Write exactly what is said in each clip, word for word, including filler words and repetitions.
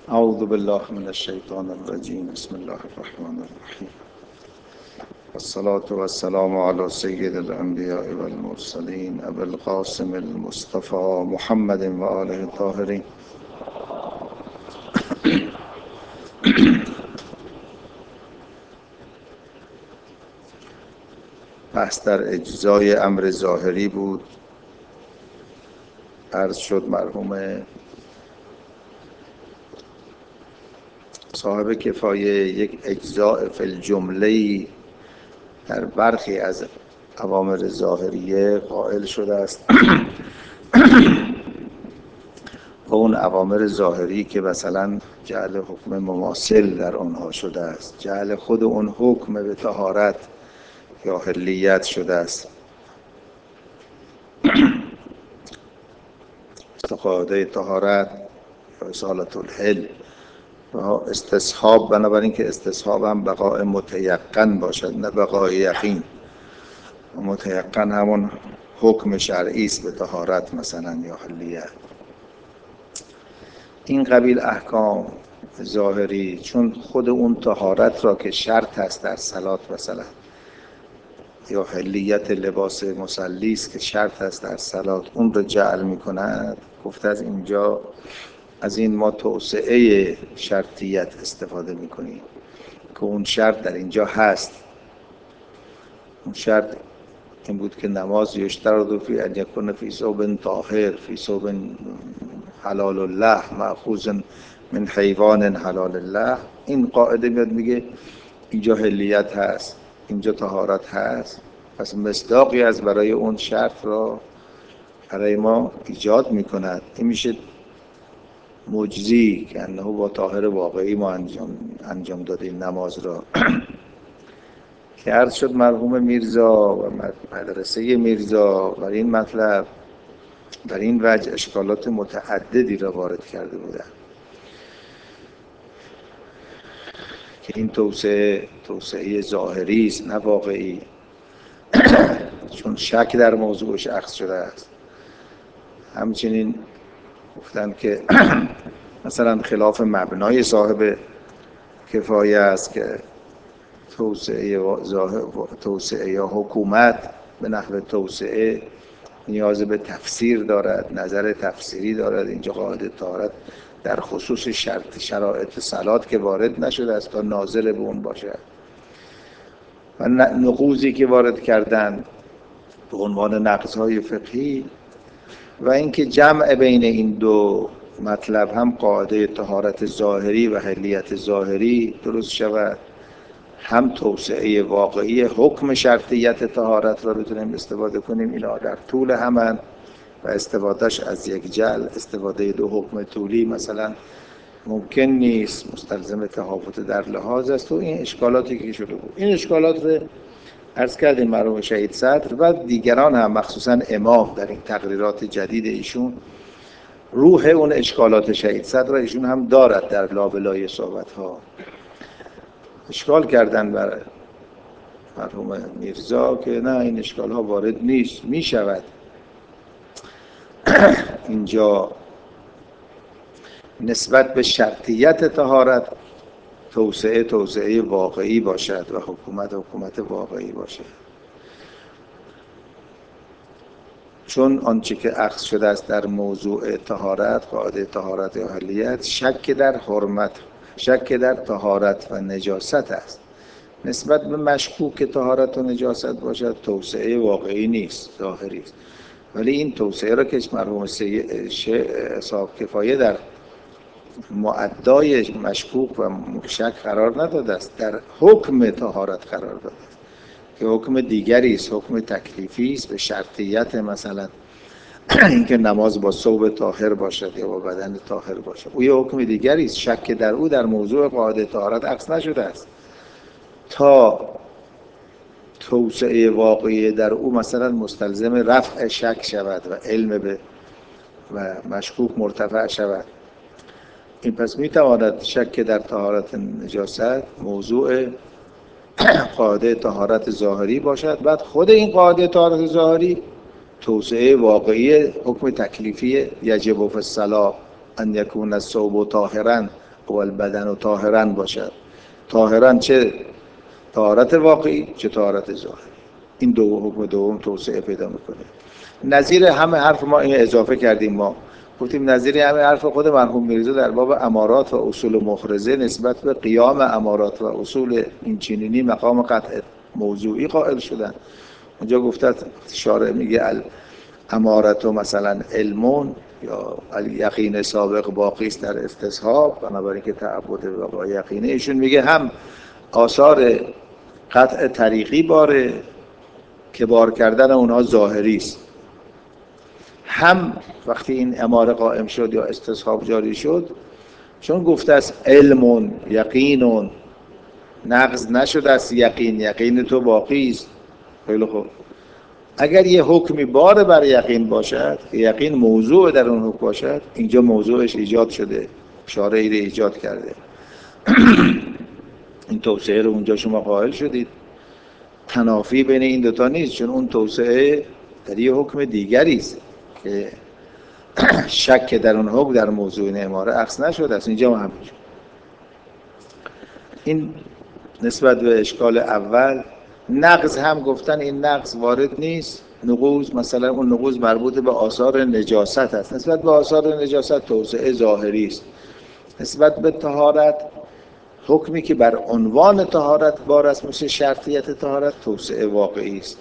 اعوذ بالله من الشیطان الرجیم. بسم الله الرحمن الرحیم. والصلاة والسلام على سید الانبیاء والمرسلین ابی القاسم المصطفى محمد و آله الطاهرین. بحث در اجزای امر ظاهری بود. عرض شد مرحوم صاحب کفایه یک اجزاء فی الجمله در برخی از اوامر ظاهریه قائل شده است. اون اوامر ظاهری که مثلا جعل حکم مماثل در آنها شده است، جعل خود اون حکم به طهارت یا حلیت شده است، استفاده طهارت یا اصالت الحل و استصحاب، بنابراین که استصحاب هم بقاء متیقن باشد نه بقاء یقین. متیقن همون حکم شرعی است به طهارت مثلا یا حلیت. این قبیل احکام ظاهری چون خود اون طهارت را که شرط هست در صلات مثلا، یا حلیت لباس مصلی است که شرط هست در صلات، اون رو جعل می‌کند. گفته از اینجا از این ما توسعه شرطیت استفاده می‌کنیم که اون شرط در اینجا هست. اون شرط این بود که نماز یشترط فی ان یکون فی ثوب طاهر، فی ثوب حلال الله، مأخوذ من حیوان حلال الله. این قاعده میاد میگه اینجا حلیت هست، اینجا طهارت هست، پس مصداقی از برای اون شرط را برای ما ایجاد میکند. این میشه مجزی که انه با طاهر واقعی ما انجام انجام دادیم نماز را. که عرض شد مرحوم میرزا و مدرسه میرزا بر این مطلب در این وجه اشکالات متعددی را وارد کرده بودند که این توسعه توسعه ظاهری است نه واقعی، چون شک در موضوعش اخذ شده است. همچنین گفتن که مثلا خلاف مبنای صاحب کفایه است که توسعه ظاهر توسعه یا حکومت به نحو توسعه نیاز به تفسیر دارد، نظر تفسیری دارد. اینجا قاعده طهارت در خصوص شرط شرایط صلات که وارد نشده است تا ناظر به اون باشد. و نقوضی که وارد کردن به عنوان نقض‌های فقهی و اینکه جمع بین این دو مطلب هم قاعده طهارت ظاهری و حلیت ظاهری درست شود، هم توسعه واقعی حکم شرطیت طهارت را بتونیم استفاده کنیم. اینا در طول همن و استفادهش از یک جعل، استفاده دو حکم طولی مثلا ممکن نیست، مستلزم تفاوت در لحاظ است. و این اشکالاتی که شده بود، این اشکالات رو عرض کردیم مرحوم شهید صدر و دیگران هم، مخصوصا امام در این تقریرات جدید ایشون روح اون اشکالات شهید صدر را ایشون هم دارد در لابلای صحبت ها. اشکال کردن بر مرحوم میرزا که نه این اشکال ها وارد نیست، می شود اینجا نسبت به شرطیت طهارت توسعه توسعه واقعی باشد و حکومت حکومت واقعی باشد، چون آنچه که اخذ شده است در موضوع طهارت، قاعده طهارت یا حلیت، شک در حرمت، شک در طهارت و نجاست است. نسبت به مشکوک طهارت و نجاست باشد توسعه واقعی نیست، ظاهری است. ولی این توسعه را که مرحوم صاحب کفایه در معدای مشکوک و شک قرار نداده است، در حکم طهارت قرار داده است که حکم دیگری است، حکم تکلیفی است به شرطیت مثلا اینکه نماز با ثوب طاهر باشد یا با بدن طاهر باشد. او یه حکم دیگری است، شک در او در موضوع قاعده طهارت اخذ نشده است تا توسعه واقعی در او مثلا مستلزم رفع شک شود و علم به و مشکوک مرتفع شود. این پس میتواند شک در طهارت نجاست موضوع قاعده طهارت ظاهری باشد، بعد خود این قاعده طهارت ظاهری توسعه واقعی حکم تکلیفی یجب فی الصلاة ان یکون الثوب طاهرا والبدن و طاهرا باشد. طاهرا چه طهارت واقعی چه طهارت ظاهری. این دو حکم دوم توسعه پیدا میکنه. نظیر همه حرف ما این اضافه کردیم، ما گفتیم نظیر همه حرف خود مرحوم میرزا در باب امارات و اصول مخرزه نسبت به قیام امارات و اصول این چنینی مقام قطع موضوعی قائل شدن. اونجا گفته شارع میگه امارت و مثلا علمون یا یقین سابق باقی است در استصحاب، بنابراین که تعبد با یقینه. ایشون میگه هم آثار قطع طریقی باره که بار کردن اونها ظاهری است، هم وقتی این اماره قائم شد یا استصحاب جاری شد، چون گفته است علمون یقینون، نقض نشده است یقین، یقین تو باقی است. خیلی خوب، اگر یه حکمی بار بر یقین باشد، یقین موضوع در اون حکم باشد، اینجا موضوعش ایجاد شده، شارعی رو ایجاد کرده. این توسعه رو اونجا شما قائل شدید. تنافی بین این دوتا نیست، چون اون توسعه در یه حکم دیگری است که شک در اون حکم در موضوع این اماره عکس نشده است. اینجا هم همینجور. این نسبت به اشکال اول. نقض هم گفتن این نقض وارد نیست. نقوض مثلا اون نقوض مربوط به آثار نجاست است. نسبت به آثار نجاست توسعه ظاهری است. نسبت به طهارت، حکمی که بر عنوان طهارت بار است مثل شرطیت طهارت، توسعه واقعی است.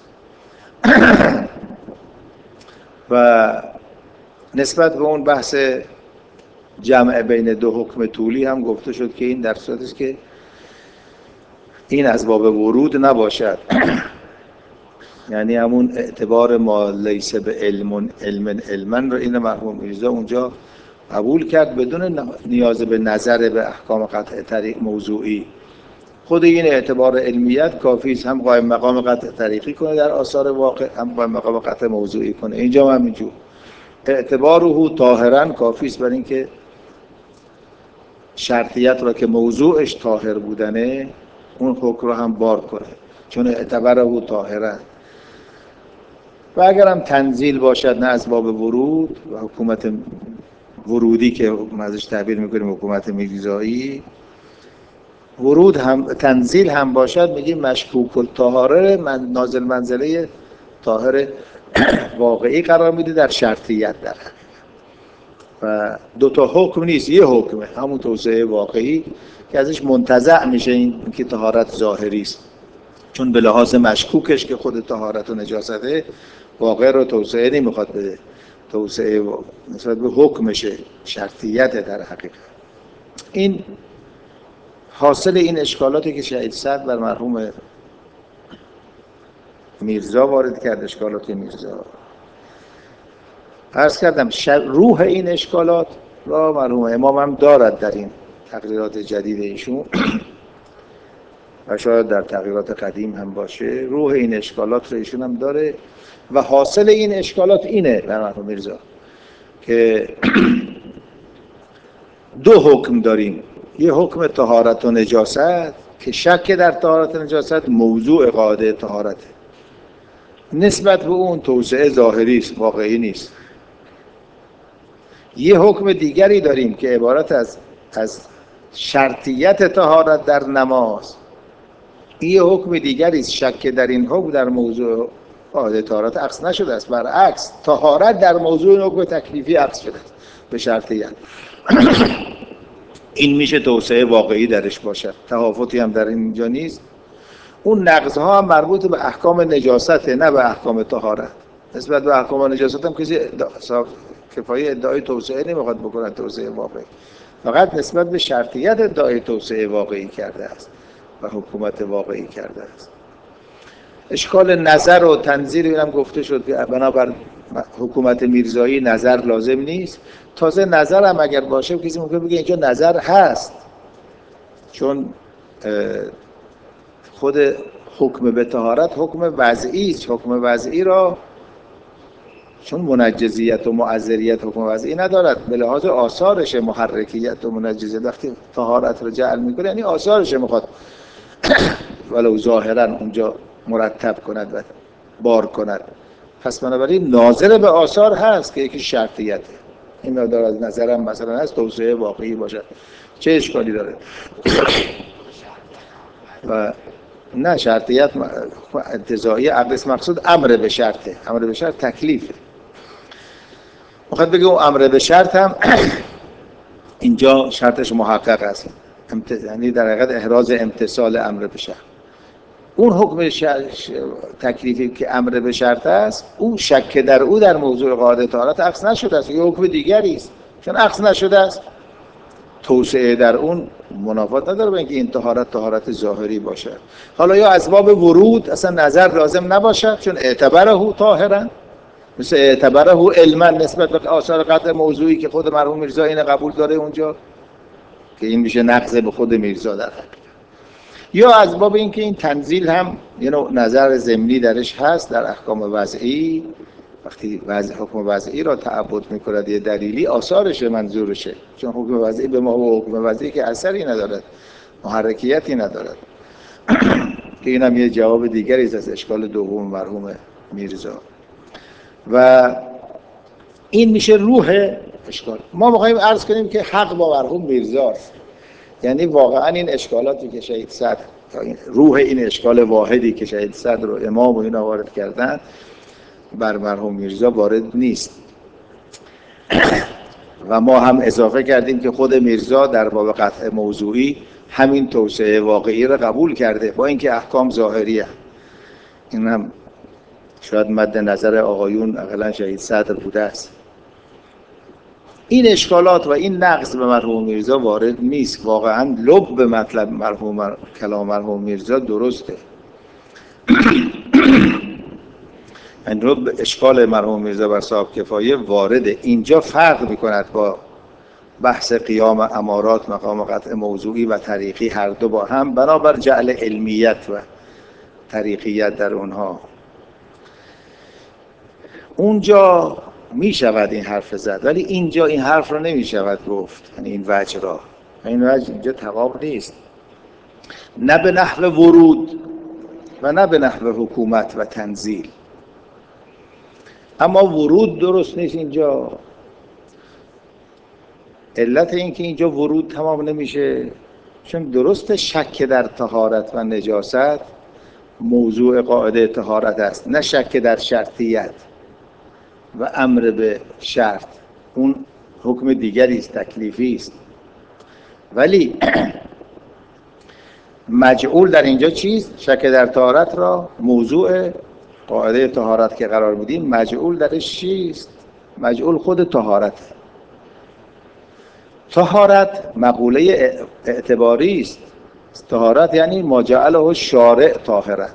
و نسبت به اون بحث جمع بین دو حکم طولی هم گفته شد که این در صورتی است که این از باب ورود نباشد، یعنی همون اعتبار ما لیس به علم علم علمن رو این مرحوم میرزا اونجا قبول کرد بدون نیاز به نظر به احکام قطع طریق موضوعی. خود این اعتبار علمیت کافی است، هم قائم مقام قطع طریقی کنه در آثار واقع، هم قائم مقام قطع موضوعی کنه. اینجا هم همینجور اعتباره طاهرا کافی است برای اینکه شرطیت را که موضوعش طاهر بودنه اون حکم رو هم بار کنه، چون اعتباره طاهرا. و اگر هم تنزیل باشد نه از باب ورود و حکومت ورودی که ازش تعبیر میکنیم حکومت میرزایی، ورود هم تنزیل هم باشد میگیم مشکوک الطهاره، من نازل منزله طاهر واقعی قرار میده در شرطیت در و دو تا حکم نیست، یه حکمه، همون توسعه واقعی که ازش منتزع میشه این که طهارت ظاهری است، چون به لحاظ مشکوکش که خود طهارت و نجاسته واقع رو توسعه نمیخواد بده، توسعه نسبت به حکمشه، شرطیت در حقیقت. این حاصل این اشکالاتی که شهید صدر بر مرحوم میرزا وارد کرد، اشکالات میرزا. عرض کردم روح این اشکالات را مرحوم امام هم دارد در این تقریرات جدید ایشون و شاید در تغییرات قدیم هم باشه. روح این اشکالات رو ایشون هم داره و حاصل این اشکالات اینه بر مرحوم میرزا که دو حکم داریم، یه حکم طهارت و نجاست که شک در طهارت و نجاست موضوع قاعده طهارته، نسبت به اون توسعه ظاهری است، واقعی نیست. یه حکم دیگری داریم که عبارت از از شرطیت طهارت در نماز. این حکم دیگری است، شک در این حکم در موضوع قاعده طهارت عکس نشده است، برعکس طهارت در موضوع حکم تکلیفی عکس شده است به شرطیت. این میشه توسعه واقعی درش باشد، تفاوتی هم در اینجا نیست. اون نقض‌ها هم مربوط به احکام نجاسته نه به احکام طهارت. نسبت به احکام نجاست هم کسی کفایه ادعای توسعه نمیخواد بکنه، توسعه واقعی، فقط نسبت به شرطیت ادعای توسعه واقعی کرده است و حکومت واقعی کرده است. اشکال نظر و تنظیر هم گفته شد که بنابر حکومت میرزایی نظر لازم نیست. تازه نظر هم اگر باشه کسی ممکن بگه اینجا نظر هست، چون خود حکم به طهارت حکم وضعی است. حکم وضعی را چون منجزیت و معذریت حکم وضعی ندارد، به لحاظ آثارش محرکیت و منجزیت وقتی طهارت را جعل میکنه یعنی آثارش میخواد ولو ظاهرا اونجا مرتب کند و بار کند. پس بنابراین ناظر به آثار هست که یکی شرطیته. این مقدار از نظرم مثلا از توسعه واقعی باشه، چه اشکالی داره؟ و نه شرطیت انتزاعی عقل مقصود امر به شرطه، امر به شرط تکلیفه. میخواد بگه اون امر به شرط هم اینجا شرطش محقق است، یعنی در حقیقت احراز امتثال امر به شرط. اون حکم تکلیفی که امر به شرط است، اون شک در او در موضوع قاعده طهارت عکس نشده است، یه حکم دیگری است، چون عکس نشده است توسعه در اون منافات نداره با اینکه این طهارت طهارت ظاهری باشد. حالا یا اسباب ورود اصلا نظر لازم نباشد، چون اعتبره طاهرا، مثل اعتبره علما نسبت به آثار قطع موضوعی که خود مرحوم میرزا این قبول داره اونجا، که این میشه نقض به خود میرزا در حقیقت. یا اسباب این که این تنزیل هم یه نوع نظر ضمنی درش هست در احکام وضعی، وقتی وضع حکم وضعی را تعبد میکند یه دلیلی آثارشه منظورشه، چون حکم وضعی به ما و حکم وضعی که اثری ندارد، محرکیتی ندارد. که اینم یه جواب دیگری است از اشکال دوم مرحوم میرزا. و این میشه روح اشکال. ما میخوایم عرض کنیم که حق با مرحوم میرزاست، یعنی واقعا این اشکالاتی که شهید صدر، روح این اشکال واحدی که شهید صدر و امام و اینا وارد کردن بر مرحوم میرزا وارد نیست. و ما هم اضافه کردیم که خود میرزا در باب قطع موضوعی همین توسعه واقعی را قبول کرده با اینکه احکام ظاهریه. این هم شاید مد نظر آقایون اقلا شهید صدر بوده است. این اشکالات و این نقص به مرحوم میرزا وارد نیست. واقعا لب به مطلب مرحوم کلام مرحوم میرزا درسته. این لب اشکال مرحوم میرزا بر صاحب کفایه وارده. اینجا فرق میکند با بحث قیام امارات، مقام قطع موضوعی و طریقی، هر دو با هم بنابر جعل علمیت و طریقیت در اونها. اونجا می شود این حرف زد، ولی اینجا این حرف رو نمی شود گفت، یعنی این وجه را، این وجه اینجا تواب نیست، نه به نحو ورود و نه به نحو حکومت و تنزیل. اما ورود درست نیست اینجا. علت این که اینجا ورود تمام نمیشه چون درست شک در طهارت و نجاست موضوع قاعده طهارت است، نه شک در شرطیت و امر به شرط، اون حکم دیگری است، تکلیفی است. ولی مجعول در اینجا چیست؟ شک در طهارت را موضوع قاعده طهارت که قرار میدیم، مجعول درش چیست؟ مجعول خود طهارت. طهارت مقوله اعتباری است. طهارت یعنی ما جعله شارع طاهرا.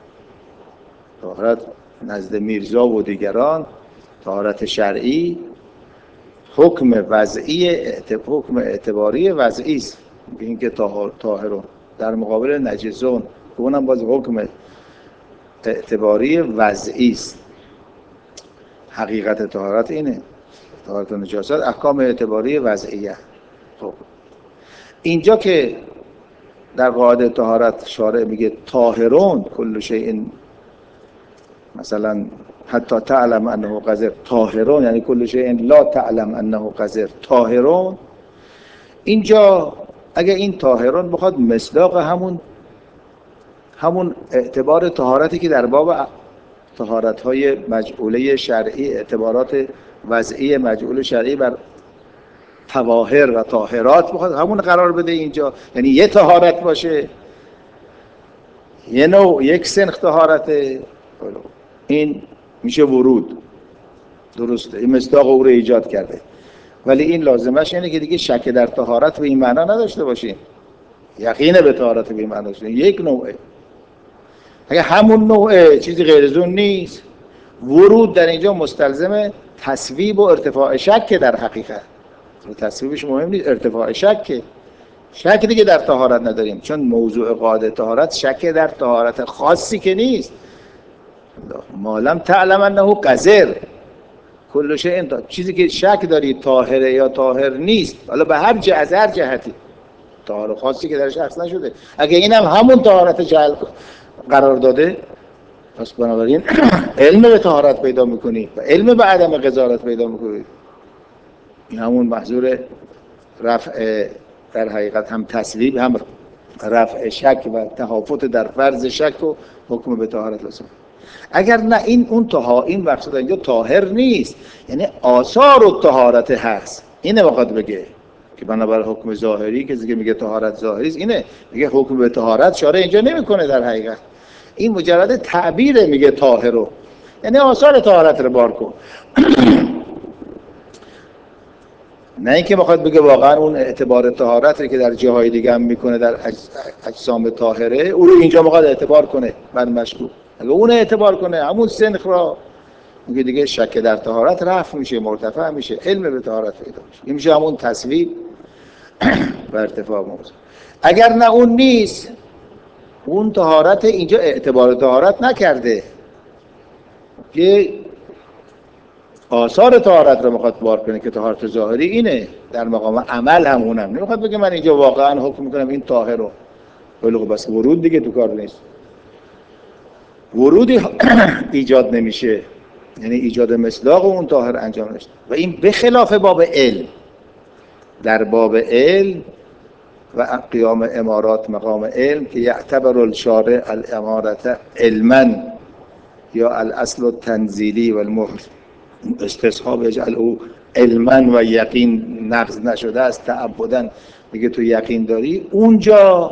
طهارت نزد میرزا و دیگران طهارت شرعی حکم وضعی، حکم اعتباری وضعی است، این که طاهرون در مقابل نجسون، اونم باز حکم اعتباری وضعی است. حقیقت طهارت اینه، طهارت و نجاست احکام اعتباری وضعیه. خب اینجا که در قاعده طهارت شارع میگه طاهرون کل شیء، مثلا حتی تعلم انه قذر طاهرون، یعنی کل شیء لا تعلم انه قذر طاهرون. اینجا اگه این طاهرون بخواد مصداق همون همون اعتبار طهارتی که در باب طهارت‌های مجعوله شرعی، اعتبارات وضعی مجعول شرعی بر طواهر و طاهرات بخواد همون قرار بده اینجا، یعنی یه طهارت باشه، یه نوع یک سنخ طهارته، این میشه ورود. درسته، این مصداق او رو ایجاد کرده. ولی این لازمش اینه که دیگه شک در طهارت به این معنا نداشته باشیم، یقین به طهارت به این معنا داشته باشیم. یک نوعه. اگه همون نوعه چیزی غیر از اون نیست، ورود در اینجا مستلزم تصویب و ارتفاع شک در حقیقت. تصویبش مهم نیست، ارتفاع شک. شک دیگه در طهارت نداریم، چون موضوع قاعده طهارت شک در طهارت خاصی که نیست. معلم تعلم انه قذر کل شیء، چیزی که شک داری طاهره یا طاهر نیست، حالا به هر جهت از هر جهتی، طهارت خاصی که درش عکس نشده، اگه اینم هم همون طهارت جعل قرار داده، پس بنابراین علم به طهارت پیدا میکنی و علم به عدم قذارت پیدا میکنی. این همون محضور رفع در حقیقت هم تصویب هم رفع شک و تهافت در فرض شک و حکم به طهارت لازم. اگر نه این اون طها این مقصود اینجا طاهر نیست، یعنی آثار الطهارت هست. اینه وقت بگه که بنابر حکم ظاهری که دیگه میگه طهارت ظاهری است، اینه میگه حکم به طهارت شارع اینجا نمیکنه در حقیقت. این مجرد تعبیر میگه طاهر رو، یعنی آثار طهارت رو بار کن. نه اینکه بخواد بگه واقعا اون اعتبار طهارت رو که در جاهای دیگه هم میکنه در اجسام طاهره، اون رو اینجا بخواد اعتبار کنه بر مشکوک. اگه اون اعتبار کنه همون سنخ را میگه دیگه شک در طهارت رفع میشه، مرتفع میشه، علم به طهارت پیدا میشه. این میشه همون تصویب و ارتفاع موضوع. اگر نه اون نیست، اون طهارت اینجا اعتبار طهارت نکرده که آثار طهارت رو میخواد بار کنه که طهارت ظاهری اینه، در مقام عمل هم اونم نمیخواد بگه من اینجا واقعا حکم میکنم این طاهر رو، ولی خب بس ورود دیگه تو کار نیست، ورودی ایجاد نمیشه، یعنی ایجاد مصداق اون طاهر انجام نشه. و این به خلاف باب علم. در باب علم و قیام امارات مقام علم که یعتبر الشارع الامارت علما یا الاصل التنزیلی و المهر استصحاب اجعل او علما و یقین نقض نشده است تعبداً، میگه تو یقین داری. اونجا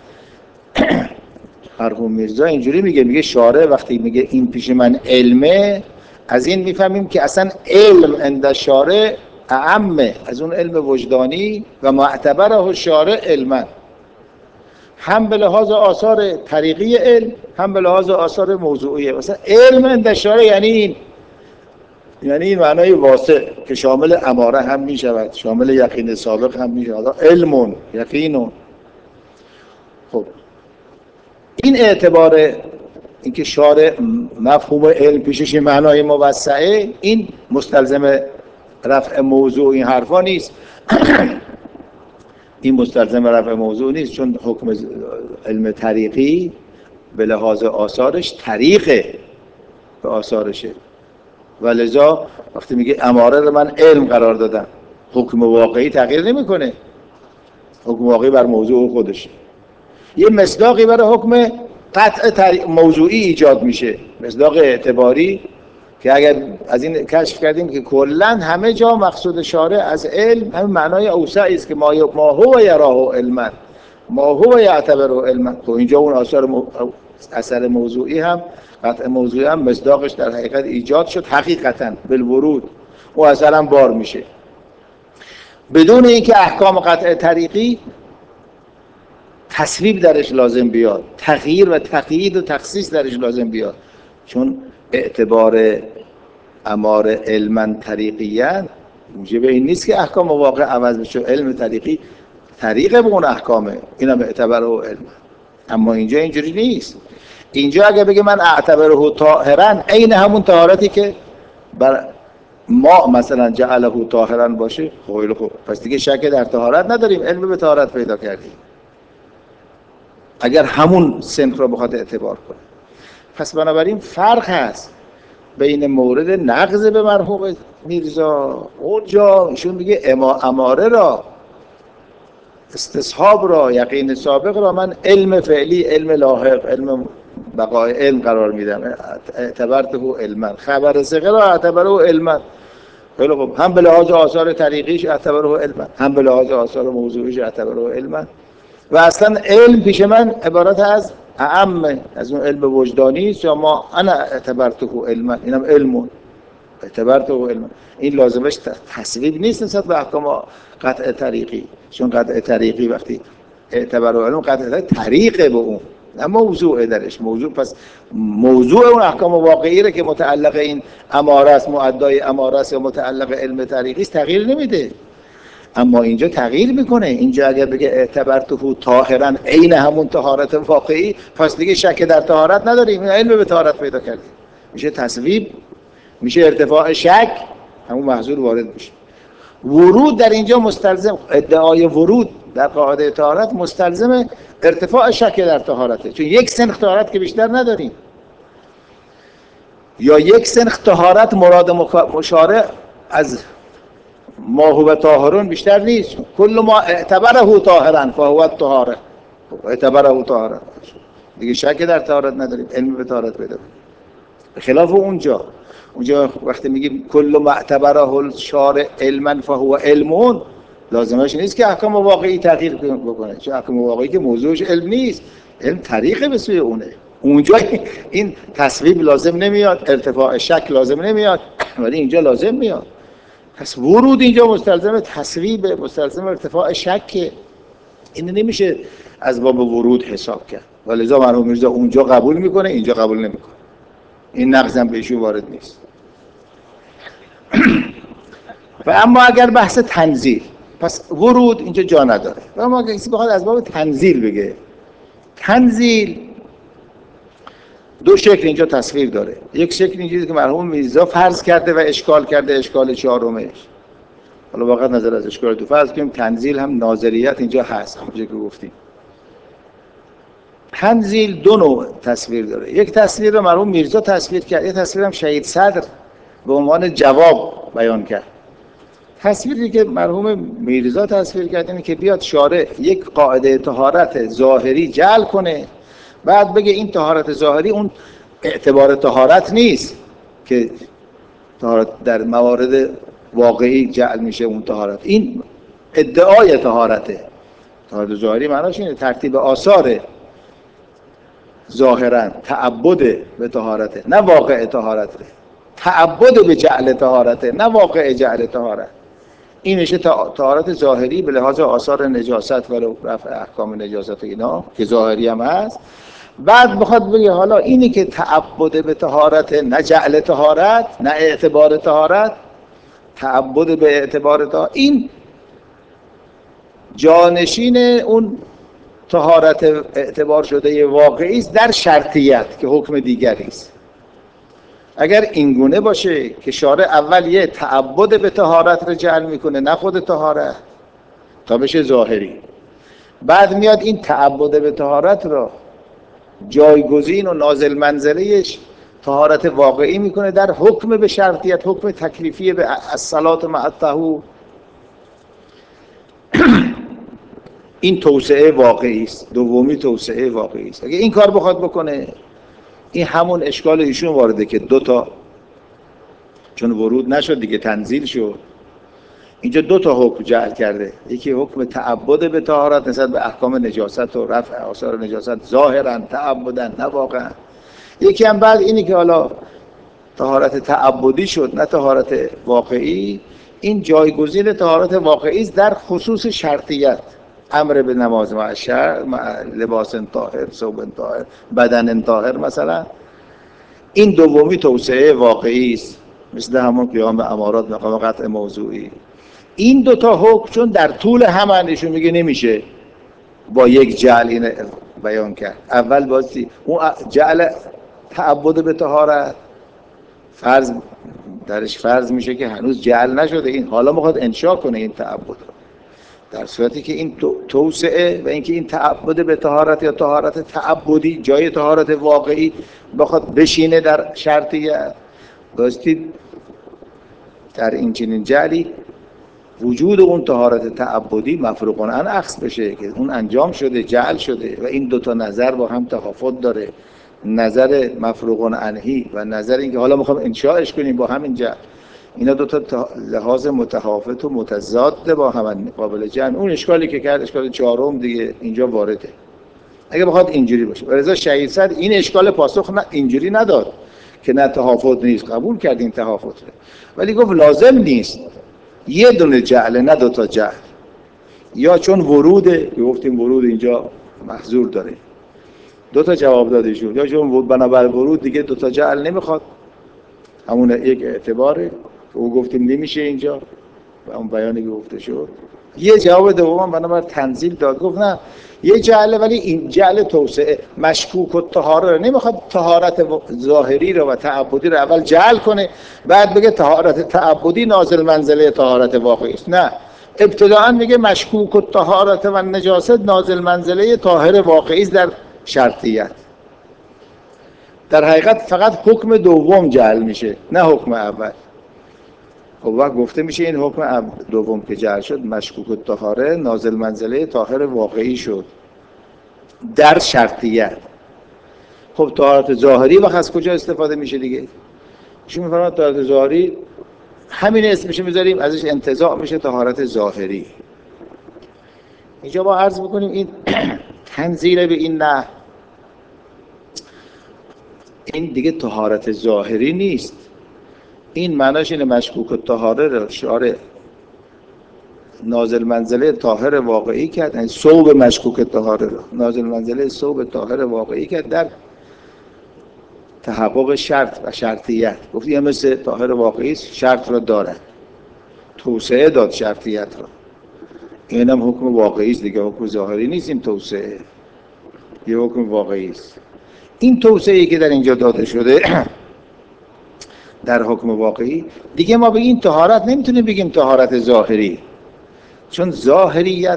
مرحوم میرزا اینجوری میگه، میگه شارع وقتی میگه این پیش من علمه، از این میفهمیم که اصلا علم عند شارع اعمه از اون علم وجدانی و معتبره شارع علما، هم به لحاظ آثار طریقی علم هم به لحاظ آثار موضوعی. مثلا علم عند شارع یعنی این، یعنی این معنای واسع که شامل اماره هم میشود، شامل یقین سابق هم میشود، علمون یقینون. خب این اعتبار اینکه شارع مفهوم علم پیشش معنای موسعه، این مستلزم رفع موضوع این حرفا نیست. این مستلزم رفع موضوع نیست، چون حکم علم طریقی به لحاظ آثارش طریقه به آثارشه، و لذا وقتی میگه اماره رو من علم قرار دادم، حکم واقعی تغییر نمیکنه، حکم واقعی بر موضوع خودشه. یه مصداقی برای حکم قطع موضوعی ایجاد میشه، مصداق اعتباری، که اگر از این کشف کردیم که کلا همه جا مقصود شارع از علم همین معنای اوسعی است که ما ما هو یراه علما ما هو یعتبره علما. تو اینجا اون آثار مو... اثر موضوعی هم قطع موضوعی هم مصداقش در حقیقت ایجاد شد حقیقتا بالورود، او اصلا بار میشه بدون اینکه احکام قطع طریقی تصویب درش لازم بیاد، تغییر و تقیید و تخصیص درش لازم بیاد، چون اعتبار امار علما طریقیان موجب این نیست که احکام واقع عوض بشه. علم طریقی طریقه به اون احکامه، اینم اعتباره و علم. اما اینجا اینجوری نیست. اینجا اگه بگه من اعتبره طاهرا، عین همون طهارتی که بر ما مثلا جعله طاهرا باشه، خیلی خوب، پس دیگه شک در طهارت نداریم، علم به طهارت پیدا کردیم اگر همون صنف رو بخواد اعتبار کنه. پس بنابراین فرق هست بین مورد نقض به مرحوم میرزا، اونجا ایشون میگه اما اماره را، استصحاب را، یقین سابق را من علم فعلی، علم لاحق، علم بقای علم قرار میدم، اعتبرته علما. خبر ثقه را اعتبره علما. خیلی خوب، هم به لحاظ آثار طریقیش اعتبره علما، هم به لحاظ آثار موضوعیش اعتبره علما. و اصلا علم پیش من عبارت از اعم از اون علم وجدانی است، یا ما انا اعتبرته علما، اینم علمون اعتبرته علما. این لازمش تصویب نیست نسبت به احکام قطع طریقی، چون قطع طریقی وقتی اعتبار علم قطع طریقه به اون، اما موضوع درش موضوع، پس موضوع اون احکام واقعی را که متعلق این اماره است، مؤدای اماره است یا متعلق علم طریقی است، تغییر نمیده. اما اینجا تغییر میکنه. اینجا اگر بگه اعتبرته طاهرا عین همون طهارت واقعی، پس دیگه شک در طهارت نداریم، علم به طهارت پیدا کردیم، میشه تصویب، میشه ارتفاع شک، همون محظور وارد میشه. ورود در اینجا مستلزم، ادعای ورود در قاعده طهارت مستلزم ارتفاع شک در طهارته، چون یک سنخ طهارت که بیشتر نداریم، یا یک سنخ طهارت مراد مشارع از ما هو طاهرون بیشتر نیست. کل ما اعتبره طاهرا فهو طاهره، اعتبره طاهرا، دیگه شک در طهارت نداریم، علم به طهارت پیدا. به خلاف اونجا اونجا وقتی میگیم کل ما اعتبره الشارع علما فهو علمون، لازمش نیست که احکام واقعی تغییر بکنه، چون احکام واقعی که موضوعش علم نیست، علم طریق به سوی اونه. اونجا این تصویب لازم نمیاد، ارتفاع شک لازم نمیاد، ولی اینجا لازم میاد. پس ورود اینجا مستلزم تصویب، مستلزم ارتفاع شک. این نمیشه از باب ورود حساب کرد. ولذا مرحوم میرزا اونجا قبول میکنه، اینجا قبول نمیکنه. این نقضم بهشون وارد نیست. و اما اگر بحث تنزیل، پس ورود اینجا جا نداره. و اما اگر کسی بخواد از باب تنزیل بگه، تنزیل دو شکل اینجا تصویر داره. یک شکل اینجوریه که مرحوم میرزا فرض کرده و اشکال کرده، اشکال چهارمش. حالا واقعا نظر از اشکال دو فرض کنیم تنزیل هم ناظریت اینجا هست، همونجوری که گفتیم. تنزیل دو نوع تصویر داره. یک تصویر رو مرحوم میرزا تصویر کرد، یک تصویر هم شهید صدر به عنوان جواب بیان کرد. تصویری که مرحوم میرزا تصویر کرد اینه که بیاد شارع یک قاعده طهارت ظاهری جعل کنه، بعد بگه این طهارت ظاهری اون اعتبار طهارت نیست که طهارت در موارد واقعی جعل میشه اون طهارت، این ادعای طهارته. طهارت ظاهری معناش اینه ترتیب آثار ظاهرا، تعبد به طهارته نه واقع طهارته، تعبد به جعل طهارته نه واقع جعل طهارت. این میشه طهارت ظاهری به لحاظ آثار نجاست و رفع احکام نجاست و اینا که ظاهری هم هست. بعد بخواد بگه حالا اینی که تعبد به طهارت نه جعل طهارت نه اعتبار طهارت، تعبد به اعتبار طهارت، این جانشین اون طهارت اعتبار شده واقعی است در شرطیت که حکم دیگری است. اگر اینگونه باشه که شارع اول یه تعبد به طهارت رو جعل میکنه نه خود طهارت تا بشه ظاهری، بعد میاد این تعبد به طهارت رو جایگزین و نازل منزلهش طهارت واقعی میکنه در حکم به شرطیت، حکم تکلیفی به الصلاة مع الطهور، این توسعه واقعی است، دومی توسعه واقعی است. اگه این کار بخواد بکنه، این همون اشکال ایشون وارده که دو تا، چون ورود نشد دیگه تنزیل شد، اینجا دو تا حکم جعل کرده. یکی حکم تعبد به طهارت نسبت به احکام نجاست و رفع آثار نجاست ظاهرا تعبدا نه واقعا. یکی هم بعد اینی که حالا طهارت تعبدی شد نه طهارت واقعی، این جایگزین طهارت واقعی است در خصوص شرطیت، امر به نماز مع شرع، مع لباس طاهر، ثوب طاهر، بدن طاهر مثلا. این دومی توسعه واقعی است، مثل همون قیام به امارات مقام قطع موضوعی. این دو تا حکم چون در طول هم ایشون میگه نمیشه با یک جعل این بیان کرد. اول بازی اون جعل تعبد به طهارت فرض درش فرض میشه که هنوز جعل نشده، این حالا میخواد انشاء کنه این تعبد رو، در صورتی که این توسعه و اینکه این تعبد به طهارت یا طهارت تعبدی جای طهارت واقعی بخواد بشینه در شرطیت، باستی در این چنین جعلی وجود اون طهارت تعبدی مفروغ عن اخذ بشه که اون انجام شده، جعل شده و این دوتا نظر با هم تفاوت داره، نظر مفروغ عنهی و نظر اینکه حالا میخوام انشاءش کنیم با همین جعل، اینا دوتا لحاظ متفاوت و متضاد با هم قابل جمع. اون اشکالی که کرد اشکال چهارم دیگه اینجا وارده اگه بخواد اینجوری باشه. ولذا شهید صدر این اشکال پاسخ نه اینجوری نداد که نه تفاوت نیست، قبول کرد این تفاوت رو، ولی گفت لازم نیست یه دونه جعل نه دو تا جعل، یا چون وروده گفتیم ورود اینجا محظور داره، دو تا جواب دادیشون، یا چون بنابر ورود دیگه دو تا جعل نمیخواد، همون یک اعتباره که او گفتیم نمیشه اینجا و اون بیانی که گفته شد. یه جواب دوم بنابر تنزیل داد، گفت نه یه جعله ولی این جعل توسعه، مشکوک و طهاره رو نمیخواد طهارت ظاهری رو و تعبدی رو اول جعل کنه بعد بگه طهارت تعبدی نازل منزله طهارت واقعی است، نه ابتداءً میگه مشکوک و طهارت و نجاست نازل منزله طاهر واقعی است در شرطیت. در حقیقت فقط حکم دوم جعل میشه نه حکم اول. خب وقت گفته میشه این حکم دوم که جعل شد مشکوک الطهاره نازل منزله طاهر واقعی شد در شرطیت. خب طهارت ظاهری وقت از کجا استفاده میشه دیگه؟ شما میفرماد طهارت ظاهری همین اسمش میذاریم ازش انتزاع میشه طهارت ظاهری. اینجا با عرض بکنیم این تنزیل به این نه، این دیگه طهارت ظاهری نیست. این معناش اینه مشکوک الطهاره رو شارع نازل منزله طاهر واقعی کرد، یعنی ثوب مشکوک الطهاره رو نازل منزله ثوب طاهر واقعی کرد در تحقق شرط و شرطیت. گفتی هم مثل طاهر واقعی شرط رو داره، توسعه داد شرطیت رو. این هم حکم واقعی است دیگه، حکم ظاهری نیست. این توسعه یه حکم واقعی است. این توسعه‌ای که در اینجا داده شده در حکم واقعی دیگه ما به این طهارت نمیتونیم بگیم طهارت ظاهری، چون ظاهریت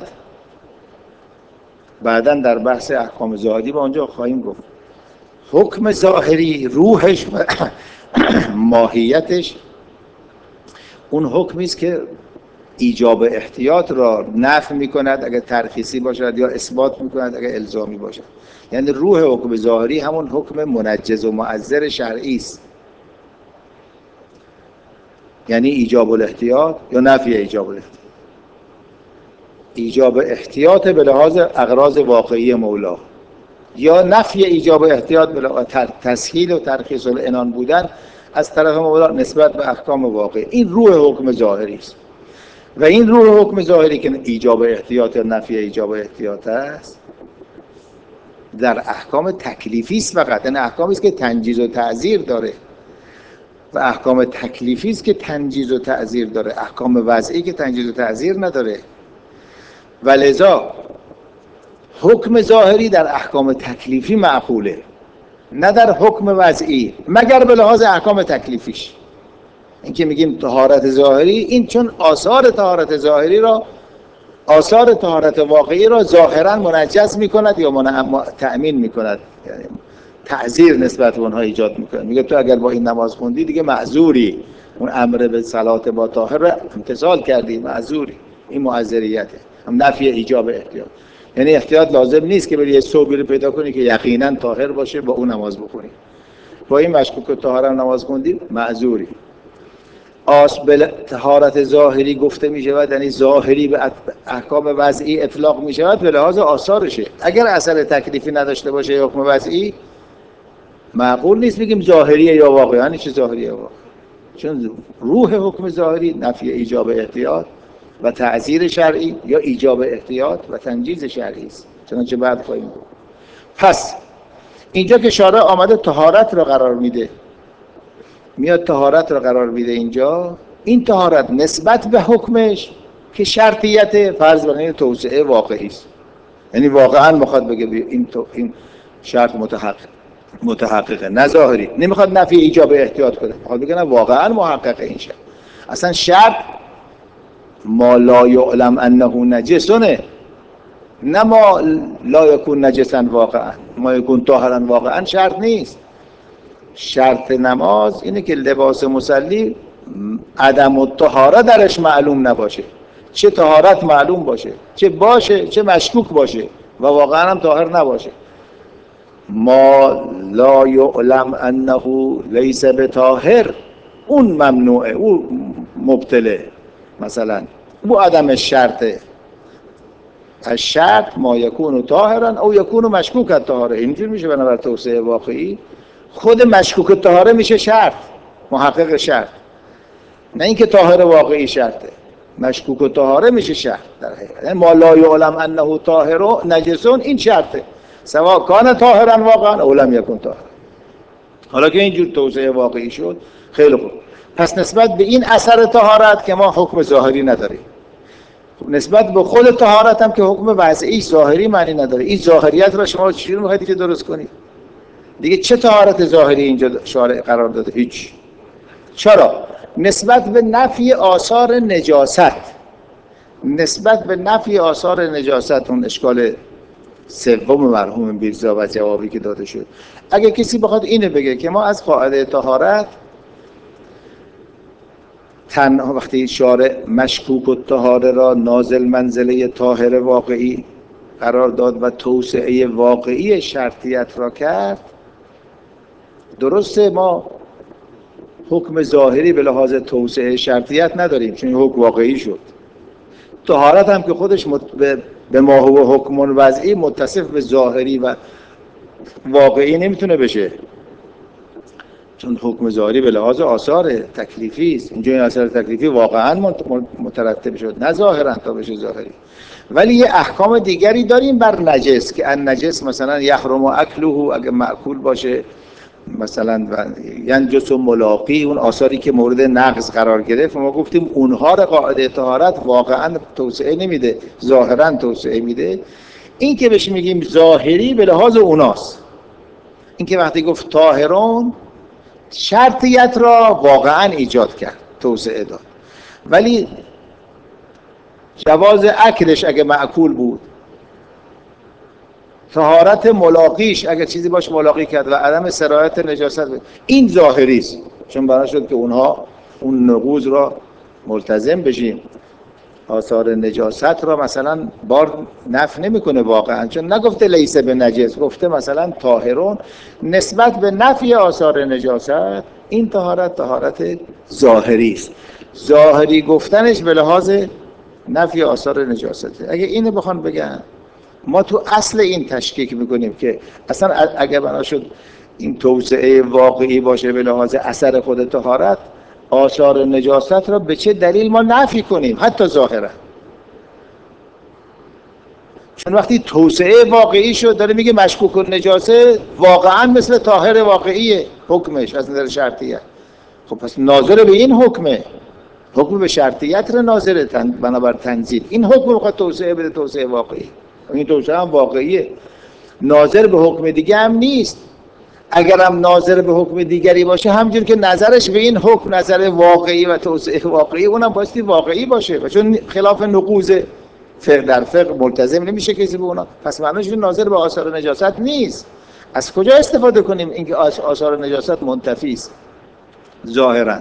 بعداً در بحث احکام ظاهری با اونجا خواهیم گفت. حکم ظاهری روحش و ماهیتش اون حکمی است که ایجاب احتیاط را نفی میکند اگر ترخیصی باشد یا اثبات میکند اگر الزامی باشد. یعنی روح حکم ظاهری همون حکم منجز و معذر شرعی است، یعنی ایجاب الاحتیاط یا نفی ایجاب الاحتیاط. ایجاب احتیاط به لحاظ اغراض واقعی مولا یا نفی ایجاب احتیاط به لحاظ تسهیل و ترخیص العنان بودن از طرف مولا نسبت به احکام واقعی. این روح حکم ظاهری است. و این روح حکم ظاهری که ایجاب احتیاط یا نفی ایجاب احتیاط است در احکام تکلیفی است فقط، یعنی احکامی است که تنجیز و تعزیر داره و احکام تکلیفی است که تنجیز و تعزیر داره، احکام وضعی که تنجیز و تعزیر نداره. ولذا حکم ظاهری در احکام تکلیفی معقوله، نه در حکم وضعی، مگر به لحاظ احکام تکلیفیش. این که میگیم طهارت ظاهری، این چون آثار طهارت ظاهری را آثار طهارت واقعی را ظاهرا منجز میکند یا منع... تأمین میکند، یعنی تعذیر نسبت به اونها ایجاد میکنه. میگه تو اگر با این نماز خوندی دیگه معذوری، اون امر به صلات با طاهر را امتثال کردی، معذوری. این معذریته، هم نفی ایجاب احتیاط. یعنی احتیاط لازم نیست که بری یه ثوبی رو پیدا کنی که یقینا طاهر باشه با اون نماز بخونی. با این مشکوک طهارت نماز خوندی معذوری. آس به طهارت ظاهری گفته می شود، یعنی ظاهری به احکام وضعی اطلاق می شود به لحاظ آثارشه. اگر اثر تکلیفی نداشته باشه یا حکم وضعی، معقول نیست بگیم ظاهریه یا واقعی. یعنی چه ظاهریه یا واقعی؟ چون روح حکم ظاهری نفی ایجاب احتیاط و تعزیر شرعی یا ایجاب احتیاط و تنجیز شرعی است، چنانچه بعد خواهیم گفت. پس اینجا که شارع آمده طهارت را قرار میده، میاد طهارت را قرار میده اینجا، این طهارت نسبت به حکمش که شرطیت فرض بر این توسعه واقعی است، یعنی واقعا میخواد بگه این تو این شرط متحقق متحققه، نه ظاهری. نمیخواد نفی ایجاب احتیاط کنه، میخواد بگه نه واقعا محقق این شرط. اصلا شرط ما لا یعلم انه نجسونه، نه ما لا یکون نجسا واقعا، ما یکون طاهرا واقعا شرط نیست. شرط نماز اینه که لباس مصلی عدم الطهاره درش معلوم نباشه، چه طهارت معلوم باشه، چه باشه چه مشکوک باشه و واقعا هم طاهر نباشه. ما لا یعلم انه لیس بطاهر، اون ممنوعه، اون مبتله. مثلا او عدم شرطه. الشرط ما یکون طاهرا او یکون مشکوک الطهاره. اینجور میشه بنابر توسعه واقعی خود مشکوک الطهاره میشه شرط، محقق شرط، نه اینکه طاهر واقعی شرطه. مشکوک الطهاره میشه شرط در حقیقت. یعنی ما لا یعلم انه طاهر و نجسون، این شرطه، سواء کان طاهرا واقعا او لم یکن طاهرا. حالا که اینجور توسعه واقعی شد، خیلی خوب. پس نسبت به این اثر طهارت که ما حکم ظاهری نداریم، نسبت به خود طهارت هم که حکم وضعی ظاهری معنی نداره. این ظاهریت را شما چجوری میخواید که درست کنید؟ دیگه چه طهارت ظاهری اینجا شارع قرار داده؟ هیچ. چرا؟ نسبت به نفی آثار نجاست، نسبت به نفی آثار نجاست، اون اشکال سوم مرحوم میرزا و جوابی که داده شد. اگه کسی بخواد اینو بگه که ما از قاعده طهارت تنها وقتی شارع مشکوک الطهاره را نازل منزله طاهر واقعی قرار داد و توسعه واقعی شرطیت را کرد، درسته ما حکم ظاهری به لحاظ توسعه شرطیت نداریم چون حکم واقعی شد. طهارت هم که خودش مت... به ما هو حکم وضعی متصف به ظاهری و واقعی نمیتونه بشه، چون حکم ظاهری به لحاظ آثار تکلیفی است. اینجا این آثار تکلیفی واقعا مترتب شد نه ظاهرا تا بشه ظاهری. ولی یه احکام دیگری داریم بر نجس که ان نجس مثلا یحرم اکله، اگه مأکول باشه مثلا و ینجس و ملاقی، اون آثاری که مورد نقض قرار گرفت ما گفتیم اونها را قاعده طهارت واقعا توسعه نمیده، ظاهرا توسعه میده. این که بهش میگیم ظاهری به لحاظ اوناست. این که وقتی گفت طاهرون شرطیت را واقعا ایجاد کرد، توسعه داد. ولی جواز اکلش اگه معکول بود، طهارت ملاقیش اگه چیزی باش ملاقی کرد و عدم سرایت نجاست بود، این ظاهری است، چون بنا شد که اونها اون نقوض را ملتزم بشیم. آثار نجاست را مثلا بار نفی نمیکنه واقعا، چون نگفته لیس به نجس، گفته مثلا طاهرون نسبت به نفی آثار نجاست. این طهارت طهارت ظاهری است. ظاهری گفتنش به لحاظ نفی آثار نجاسته. اگه اینو بخوان بگن ما تو اصل این تشکیک میکنیم که اصلا اگه بنا شد این توسعه واقعی باشه به لحاظ اثر خود طهارت، آثار نجاست را به چه دلیل ما نفی کنیم حتی ظاهرا؟ چون وقتی توسعه واقعی شد داره میگه مشکوک النجاسه واقعا مثل طاهر واقعیه حکمش از نظر شرطیت. خب پس ناظر به این حکمه، حکم به شرطیت را ناظره تن بنابر تنزیل. این حکم میخواد توسعه بده، توسعه واقعی. این توسعه هم واقعیه، ناظر به حکم دیگه هم نیست. اگرم ناظر به حکم دیگری باشه همجور که نظرش به این حکم نظر واقعی و توسعه واقعی، اونم بایستی واقعی باشه و چون خلاف نقوض فقه در فقه ملتزم نمیشه کسی به اونا، پس معنیش ناظر به آثار نجاست نیست. از کجا استفاده کنیم اینکه آثار نجاست منتفی است؟ ظاهرا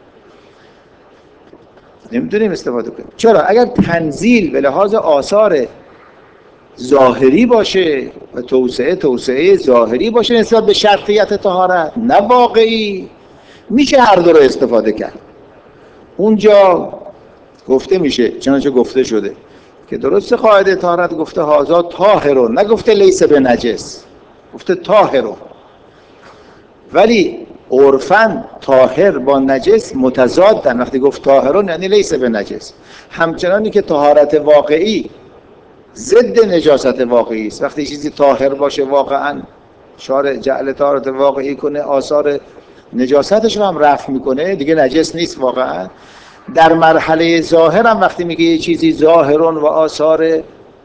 نمیتونیم استفاده کنیم. چرا؟ اگر تنزیل به لحاظ آثار ظاهری باشه و توسعه توسعه ظاهری باشه نسبت به شرطیت طهارت نه واقعی، میشه هر دو رو استفاده کرد. اونجا گفته میشه، چنانچه گفته شده که درست قاعده طهارت گفته هازا طاهرون، نگفته لیس به نجس، گفته طاهرون. ولی عرفاً طاهر با نجس متضادن. وقتی گفت طاهرون یعنی لیس به نجس، همچنانی که طهارت واقعی ضد نجاست واقعی است. وقتی چیزی طاهر باشه واقعا شارع جعل طهارت واقعی کنه، آثار نجاستش رو هم رفع میکنه، دیگه نجس نیست واقعا. در مرحله ظاهر هم وقتی میگه یه چیزی ظاهرون و آثار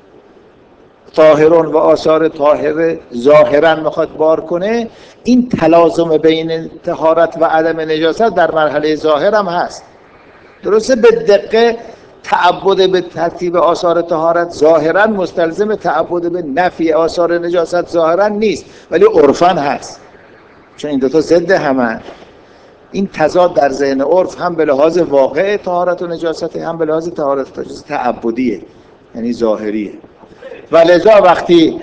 طاهرون و آثار طاهر ظاهرا میخواد بار کنه، این تلازم بین طهارت و عدم نجاست در مرحله ظاهر هم هست. درسته به دقیقه تعبد به ترتیب آثار طهارت ظاهرا مستلزم تعبد به نفی آثار نجاست ظاهرا نیست، ولی عرفاً هست، چون این دوتا ضد همن. این تضاد در ذهن عرف هم به لحاظ واقع طهارت و نجاست، هم به لحاظ طهارت و نجاست تعبدیه، یعنی ظاهریه. ولذا وقتی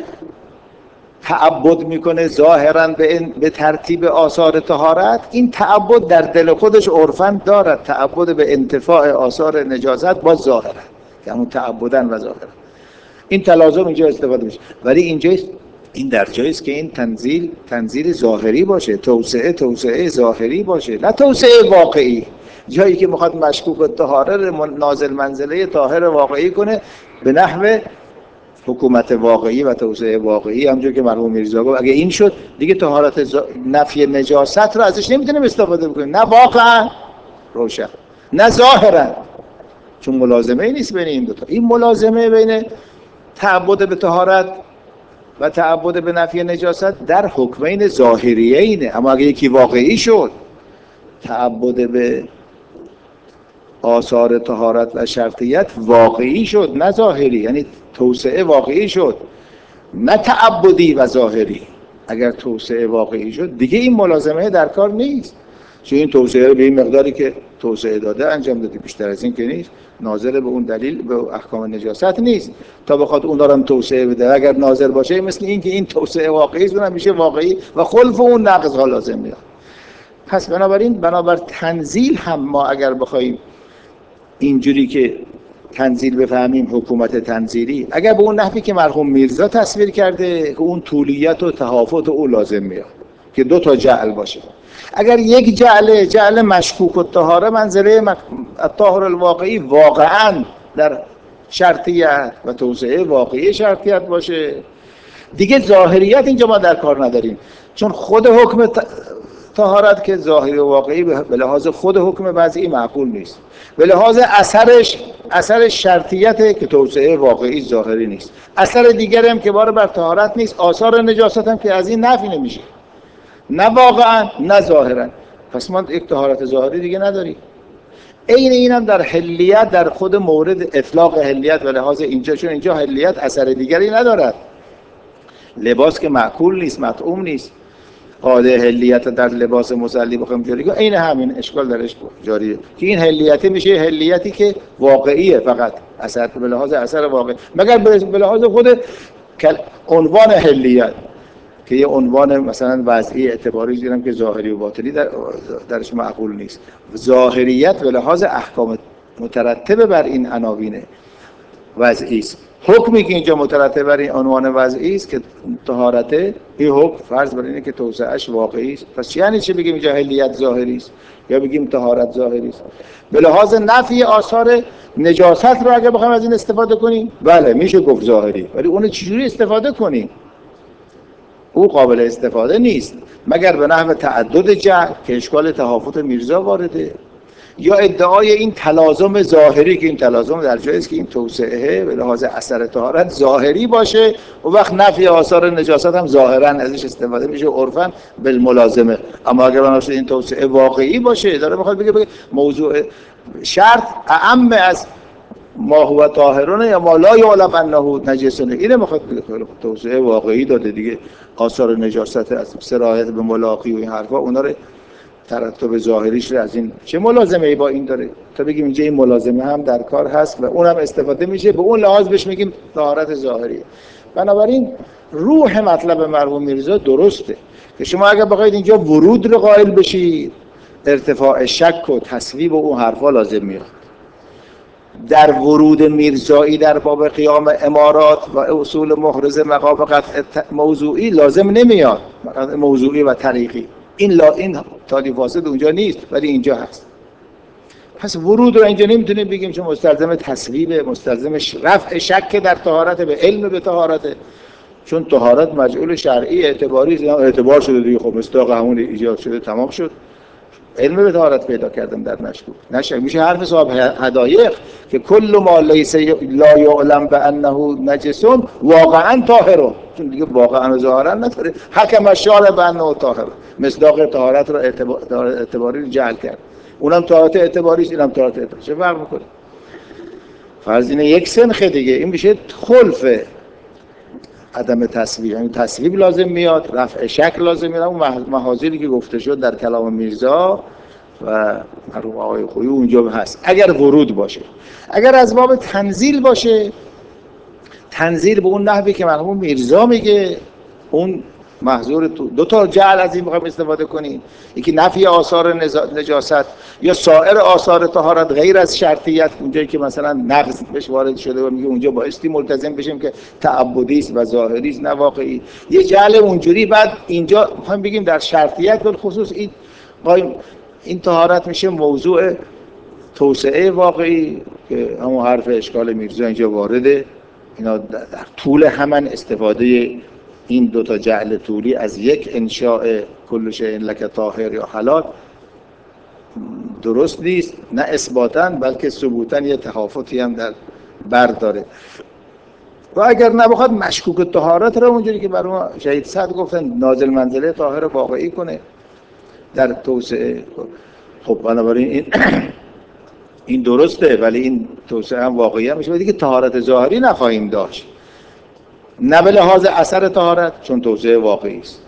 تعبد میکنه ظاهرا به, به ترتیب آثار طهارت، این تعبد در دل خودش عرفاً دارد تعبد به انتفاع آثار نجاست با ظاهرا، که همون تعبدن و ظاهرا. این تلازم اینجا استفاده میشه. ولی اینجا این در جاییست که این تنزیل تنزیل ظاهری باشه، توسعه توسعه ظاهری باشه، نه توسعه واقعی. جایی که میخواد مشکوک الطهاره نازل منزله طاهر واقعی کنه به نحو حکومت واقعی و توسعه واقعی، همونجور که مرحوم میرزا گفت اگه این شد دیگه طهارت ز... نفی نجاست رو ازش نمیتونیم استفاده بکنیم، نه واقعا روشن نه ظاهرا، چون ملازمه ای نیست بین این دوتا. این ملازمه بین تعبد به طهارت و تعبد به نفی نجاست در حکمین ظاهریه اینه. اما اگه یکی واقعی شد، تعبد به آثار طهارت و شرطیت واقعی شد نه ظاهری، یعنی توسعه واقعی شد نه تعبدی و ظاهری. اگر توسعه واقعی شد دیگه این ملازمه در کار نیست، چون این توسعه به این مقداری که توسعه داده انجام داده، بیشتر از این که نیست. ناظر به اون دلیل به احکام نجاست نیست تا بخواد اون دارم توسعه بده. اگر ناظر باشه مثل این که این توسعه واقعی است، اونم میشه واقعی و خلف اون نقض ها لازم میاد. پس بنابراین بنابر تنزیل هم ما اگر بخوایم اینجوری که تنزیل بفهمیم، حکومت تنزیلی، اگر به اون نحوی که مرحوم میرزا تصویر کرده که اون طولیت و تهافت او لازم میاد که دو تا جعل باشه. اگر یک جعل جعل مشکوک و طهاره منزله الطاهر الواقعی واقعا در شرطیت و توسعه واقعی شرطیت باشه، دیگه ظاهریت اینجا ما در کار نداریم، چون خود حکم طهارت که ظاهری و واقعی به لحاظ خود حکم وضعی معقول نیست، به لحاظ اثرش اثر شرطیت که توسعه واقعی ظاهری نیست. اثر دیگری هم که بار بر طهارت نیست، آثار نجاست هم که از این نفی نمیشه، نه واقعا نه ظاهرا. پس ما یک طهارت ظاهری دیگه نداریم. عین اینم در حلیت، در خود مورد اطلاق حلیت به لحاظ اینجا، چون اینجا حلیت اثر دیگری ندارد، لباس که معقول نیست، مطعوم نیست. قاعده حلیت در لباس مصلی بخوام جاری کنیم، عین همین اشکال درش جاریه که این حلیت میشه حلیتی که واقعیه، فقط اثر به لحاظ اثر واقعی، مگر به لحاظ خود عنوان حلیت که یه عنوان مثلا وضعی اعتباری دیدم که ظاهری و باطنی در درش معقول نیست. ظاهریت به لحاظ احکام مترتب بر این عناوین وضعی است. حکمی که اینجا مترتب بر این عنوان وضعی است که طهارت، این حکم فرض بر اینه که توسعه‌اش واقعی است. پس یعنی چه بگیم اینجا حلیت ظاهری است یا بگیم طهارت ظاهری است؟ به لحاظ نفی آثار نجاست رو اگه بخوایم از این استفاده کنیم، بله میشه گفت ظاهری، ولی اون چجوری استفاده کنیم؟ او قابل استفاده نیست مگر به نحو تعدد جعل که اشکال تهافت میرزا وارده، یا ادعای این تلازم ظاهری که این تلازم در جایی است که این توسعه به لحاظ اثر طهارت ظاهری باشه و وقت نفی آثار نجاست هم ظاهرا ازش استفاده میشه عرفاً بالملازمه. اما اگر بنابراین این توسعه واقعی باشه، داره بخواد بگه, بگه موضوع شرط اعم از ما هو طاهرون یا ما لا یعلم انه نجسون، اینه میخواد بگه توسعه واقعی داده دیگه، آثار نجاست از سرایت به ملاقی و این حرفا اونا رو ترتب ظاهریش رو از این چه ملازمه ای با این داره تا بگیم اینجا این ملازمه هم در کار هست و اونم استفاده میشه، به اون لحاظ بهش میگیم طهارت ظاهری. بنابراین روح مطلب مرحوم میرزا درسته که شما اگر بخواید اینجا ورود رو قائل بشید، ارتفاع شک و تصویب و اون حرفا لازم میاد. در ورود میرزایی در باب قیام امارات و اصول محرز مقام قطع موضوعی لازم نمیاد، موضوعی و طریقی، این لا این تالی فاسد اونجا نیست ولی اینجا هست. پس ورود رو اینجا نمیتونیم بگیم چون مستلزم تصویب، مستلزم رفع شک در طهارت به علم به طهارت، چون طهارت مجعول شرعی اعتباری اعتبار شده دیگه، خب مستاق همون ایجاد شده تمام شد، علم به طهارت پیدا کردم در مشکوک نشه. میشه حرف صاحب هدایق که کل ما لیس لا یعلم بانه نجسون واقعا طاهر، چون دیگه واقعا ظاهرا نداره، حکم الشارع بانه طاهر، مصداق طهارت رو اعتباری جعل کرد، اونم طهارت اعتباری است اینم طهارت اعتباری، چه فرق میکنه؟ فرض اینه یک سنخ دیگه، این میشه خلف عدم تصویب، یعنی تصویب لازم میاد، رفع شک لازم میاد، اون محاذیری که گفته شد در کلام میرزا و مرحوم آقای خویی اونجا هست اگر ورود باشه. اگر از باب تنزیل باشه، تنزیل به اون نحوی که مرحوم میرزا میگه، اون محظور دو تا جعل از این بخوایم استفاده کنیم، یکی نفی آثار نجاست یا سایر آثار طهارت غیر از شرطیت، اونجایی که مثلا نقض بهش وارد شده و میگه اونجا بایستی ملتزم بشیم که تعبدی است و ظاهری است نه واقعی، یه جعل اونجوری. بعد اینجا میخوایم بگیم در شرطیت به خصوص این این طهارت میشه موضوع توسعه واقعی که همون حرف اشکال میرزا اینجا وارده. اینا در طول همان استفاده این دو تا جعل طولی از یک انشاء کل شیء لک طاهر یا حلال درست نیست، نه اثباتاً بلکه ثبوتاً یه تخافتی هم در بر داره. و اگر نبخواد مشکوک طهارت رو اونجوری که برای ما شهید صد گفتن نازل منزله طاهر واقعی کنه در توسعه، خب بنابراین این این درسته، ولی این توسعه هم واقعی هم میشه و دیگه طهارت ظاهری نخواهیم داشت، نه به لحاظ اثر طهارت چون توسعه واقعی است،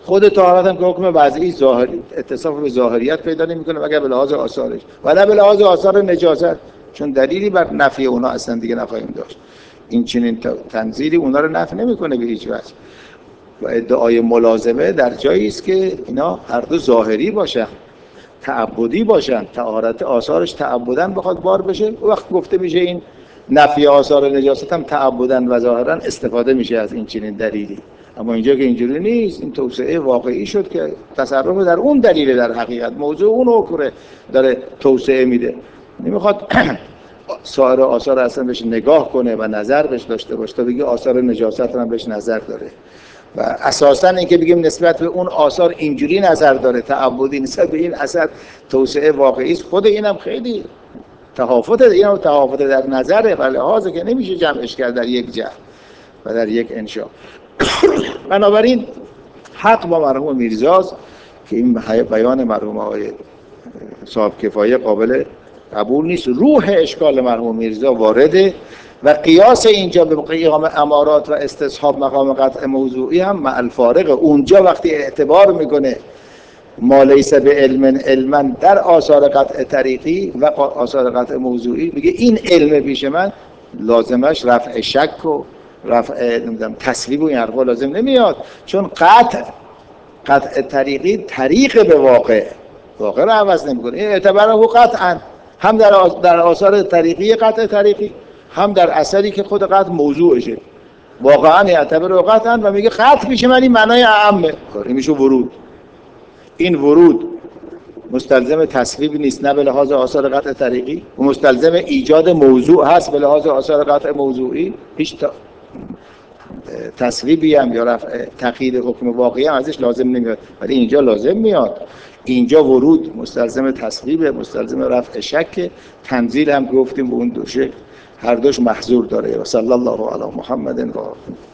خود طهارت هم که حکم وضعی ظاهری اتصاف به ظاهریت پیدا نمیکنه مگر به لحاظ آثارش و نه به لحاظ آثار نجاست، چون دلیلی بر نفی اونا اصلا دیگه نخواهیم داشت. این چنین تنزیلی اونا رو نفی نمیکنه به هیچ وجه. و ادعای ملازمه در جایی است که اینا هر دو ظاهری باشن، تعبدی باشن، طهارت آثارش تعبدن بخواد بار بشه، وقت گفته میشه این نفی آثار نجاست هم تعبدن و ظاهرا استفاده میشه از این چنین دلیلی. اما اینجا که اینجوری نیست، این توسعه واقعی شد که تصرف در اون دلیل، در حقیقت موضوع اون حکم داره توسعه میده، نمیخواد سایر آثار اصلا بهش نگاه کنه و نظر بهش داشته باشه تا بگه آثار نجاست هم بهش نظر داره. و اساساً اینکه بگیم نسبت به اون آثار اینجوری نظر داره، تعبدی نسبت به این اثر توسعه واقعی است، خود اینم خیلی تفاوت، اینم تفاوت در نظره و لحاظه که نمیشه جمعش کرد در یک جهت و در یک انشاء. بنابراین حق با مرحوم میرزاست که این بیان مرحوم آقای صاحب کفایه قابل قبول نیست. روح اشکال مرحوم میرزا وارده و قیاس اینجا به قیام امارات و استصحاب مقام قطع موضوعی هم مع الفارق. اونجا وقتی اعتبار میکنه ما لیس به علم علما در آثار قطع طریقی و آثار قطع موضوعی، میگه این علم پیش من لازمش رفع شک و رفع نمیدونم تسلیب و این حرفا لازم نمیاد، چون قطع قطع طریقی طریق به واقع واقع رو عوض نمیکنه. این اعتباره قطعا هم در در آثار طریقی قطع طریقی، هم در اثری که خود قطع موضوعشه واقعا اعتباره قطعا. و میگه قطع پیش من این معنای اعمه، این میشه ورود. این ورود مستلزم تصویب نیست، نه به لحاظ آثار قطع طریقی، و مستلزم ایجاد موضوع هست به لحاظ آثار قطع موضوعی. هیچ تصویبی هم یا رفع تقیید حکم واقعی هم ازش لازم نمیاد، ولی اینجا لازم میاد. اینجا ورود مستلزم تصویب، مستلزم رفع شک. تنزیل هم گفتیم به اون دو شکل هر دوش محظور داره. و صلی الله علی محمد و